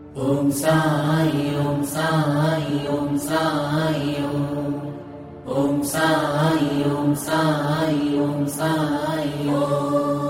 ओम साई ओम साई ओम साई ओम साई ओम साई ओम साई ओम।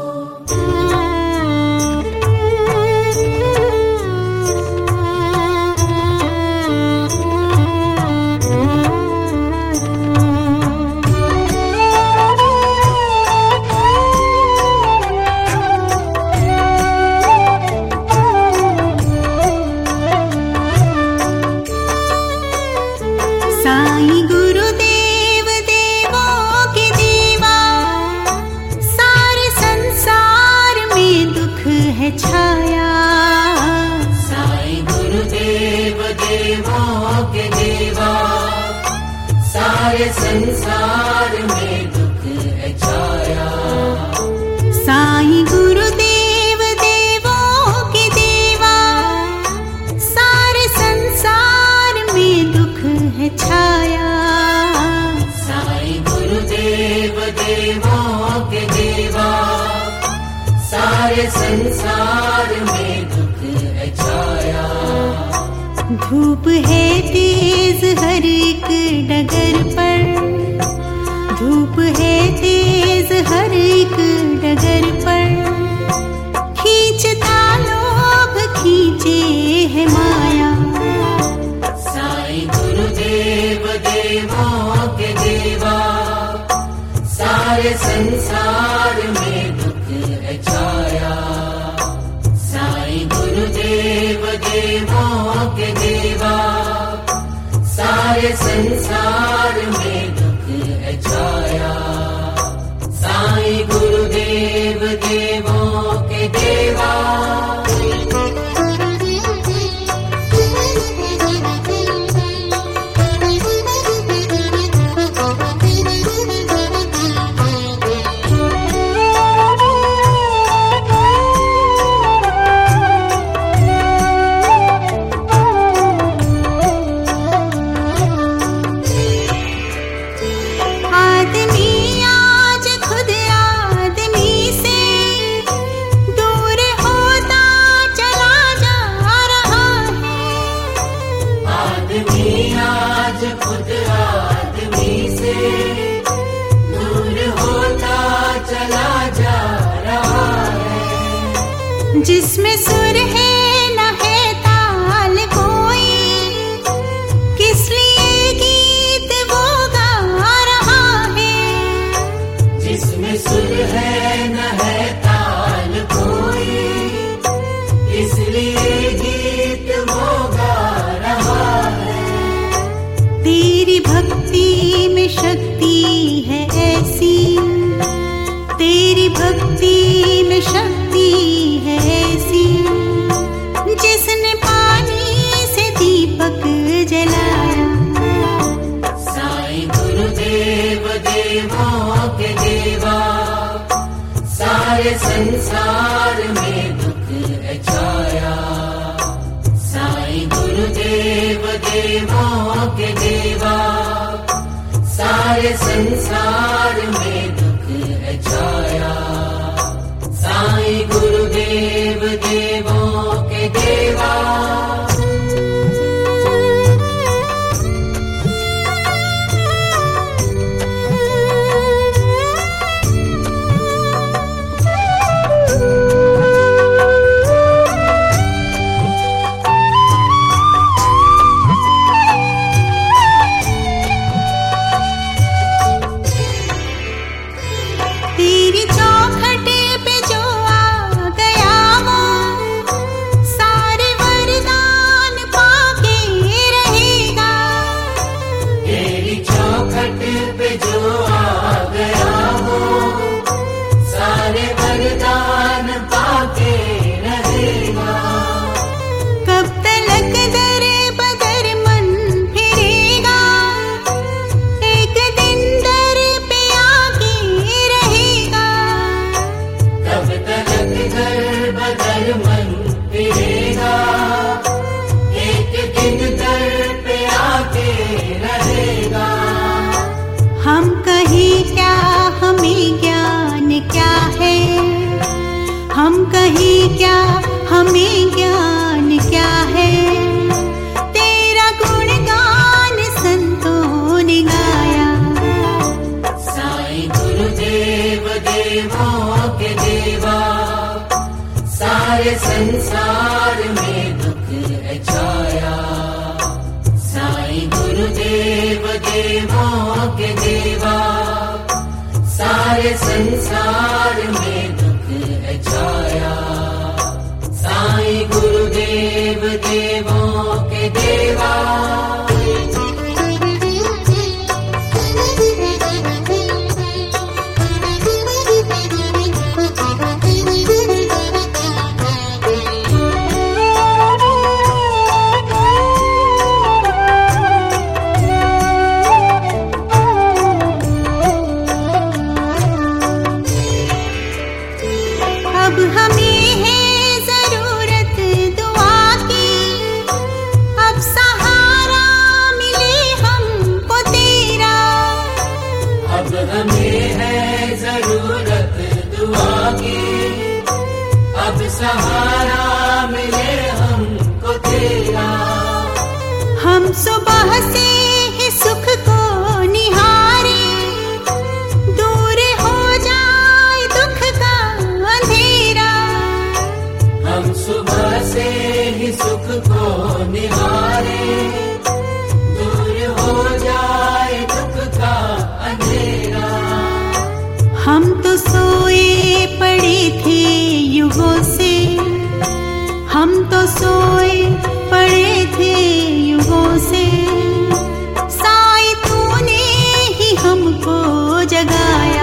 साई गुरुदेव देवों के देवा, सारे संसार में दुख है छाया। साई गुरुदेव देवों के देवा, सारे संसार में दुख है छाया। साई गुरुदेव देवों के देवा, सारे संसार में दुख है छाया। साई गुरुदेव देवों के देवा, सारे संसार में दुख है छाया। धूप है तेज हर एक डगर पर, धूप है तेज हर एक डगर पर। खींचता लोभ खींचे है माया। साई गुरुदेव देवों के देवा, सारे संसार में दुख है छाया। साई गुरुदेव देवों के देवा, सारे संसार में दुख है छाया। साई गुरुदेव देवों के देवा। आज खुद आदमी से दूर होता चला जा रहा है। जिसमें सुर है न है ताल कोई, किस लिए गीत वो गा रहा है। जिसमें सुर है न है ताल कोई, इसलिए गीत वो गा रहा है। तेरी भक्ति में शक्ति है ऐसी, तेरी भक्ति में शक्ति है ऐसी। जिसने पानी से दीपक जलाया। साई गुरुदेव देवों के देवा, सारे संसार में दुख है छाया। साई गुरुदेव देवों के देवा, सारे संसार में दुख है छाया। साई गुरुदेव देवों के देवा। तेरी चौखट पे जो आ गया वो, सारे वरदान पाके रहेगा। तेरी चौखट पे जो आ गया वो, सारे वरदान पाके रहेगा। कब तलक दर बदर मन फिरेगा, एक दिन दर पे आके रहेगा। कब तलक दर बदर मन फिरेगा, एक दिन दर पे आके रहेगा। हम कहें क्या हमें ज्ञान क्या है, हम कहें क्या हमें ज्ञान क्या है। सारे संसार में दुख है छाया। साईं गुरुदेव देवों के देवा, सारे संसार में दुख है छाया। साईं गुरुदेव देवों के देवा। अब हमें है जरूरत दुआ की, अब सहारा मिले हमको तेरा। अब हमें है जरूरत दुआ की, अब सहारा मिले हमको तेरा। हम सुबह से ही सुख को निहारे, दूर हो जाए दुख का अंधेरा। हम सुबह से ही सुख को निहारे, दूर हो जाए दुख का अंधेरा। हम तो सोए पड़े थे युगों से, हम तो सोए पड़े थे युगों से। साईं तूने ही हमको जगाया।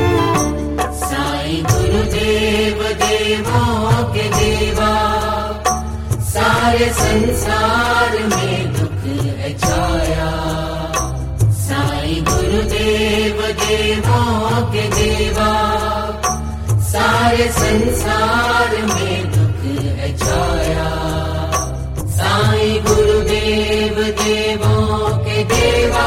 साईं गुरुदेव देवों के देवा, सारे संसार में दुख है छाया। साईं गुरुदेव देवों के देवा, सारे संसार में दुख है छाया। साईं गुरुदेव देवों के देवा।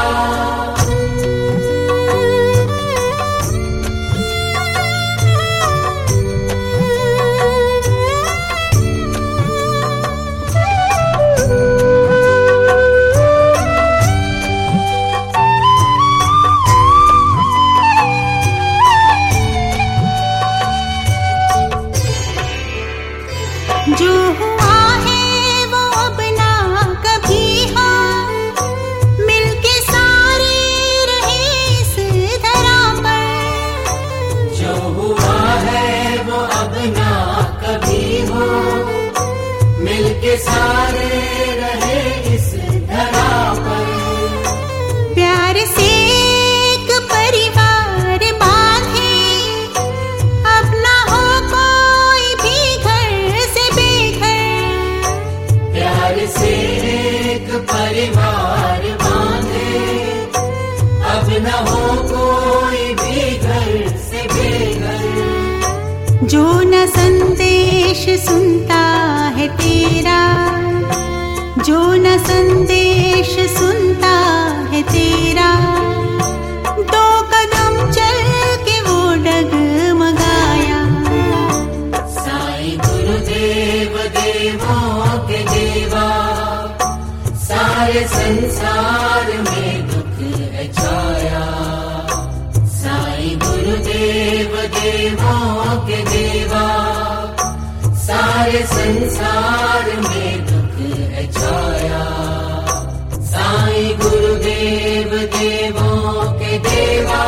जो हुआ है वो अब ना कभी हो, मिलके सारे रहे इस धरा पर। जो हुआ है वो अब ना कभी हो, मिलके सारे रहे इस धरा पर। प्यार से एक परिवार बांधे, अब ना हो कोई भी घर से बेघर। प्यार से एक परिवार बांधे, अब न हो कोई भी घर से बेघर। जो न संदेश सुनता है तेरा, जो न संदेश सुनता है तेरा। दो कदम चल के वो डगमगाया। साईं गुरुदेव देवों के देवा, सारे संसार में दुख है छाया। साईं गुरुदेव देवों के देवा, सारे संसार में दुख है छाया। साईं गुरुदेव देवों के देवा।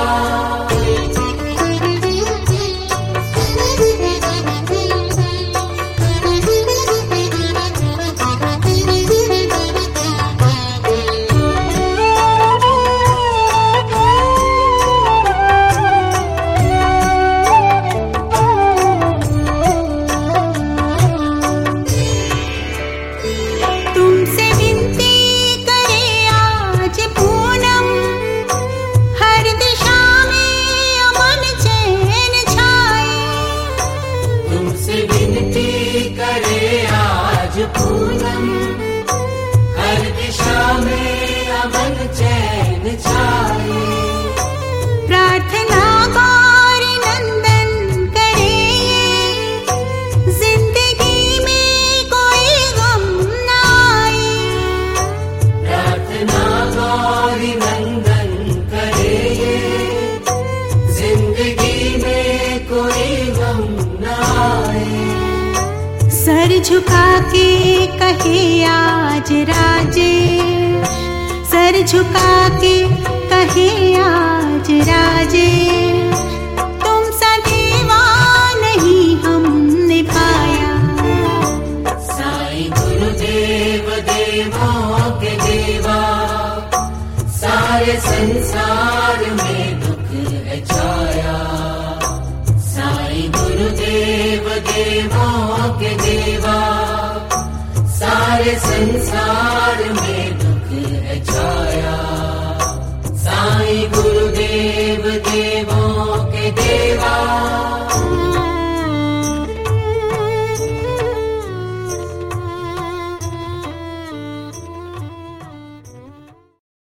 तुमसे विनती करे आज पूनम, हर दिशा में अमन चैन छाए। तुमसे विनती करे आज पूनम, हर दिशा में अमन चैन छाए। प्रार्थना गौरी नंदन करे, जिंदगी में कोई गम न आए। प्रार्थना गौरी नंदन करे, जिंदगी में कोई गम न आए। सर झुका के कहे आज राजेश, सर झुका के कहे आज राजेश, तुमसा देवा नहीं हमने पाया। साईं गुरुदेव देवों के देवा, सारे संसार में दुख है छाया। साईं गुरुदेव देवों के देवा, सारे संसार में दुख है छाया। साईं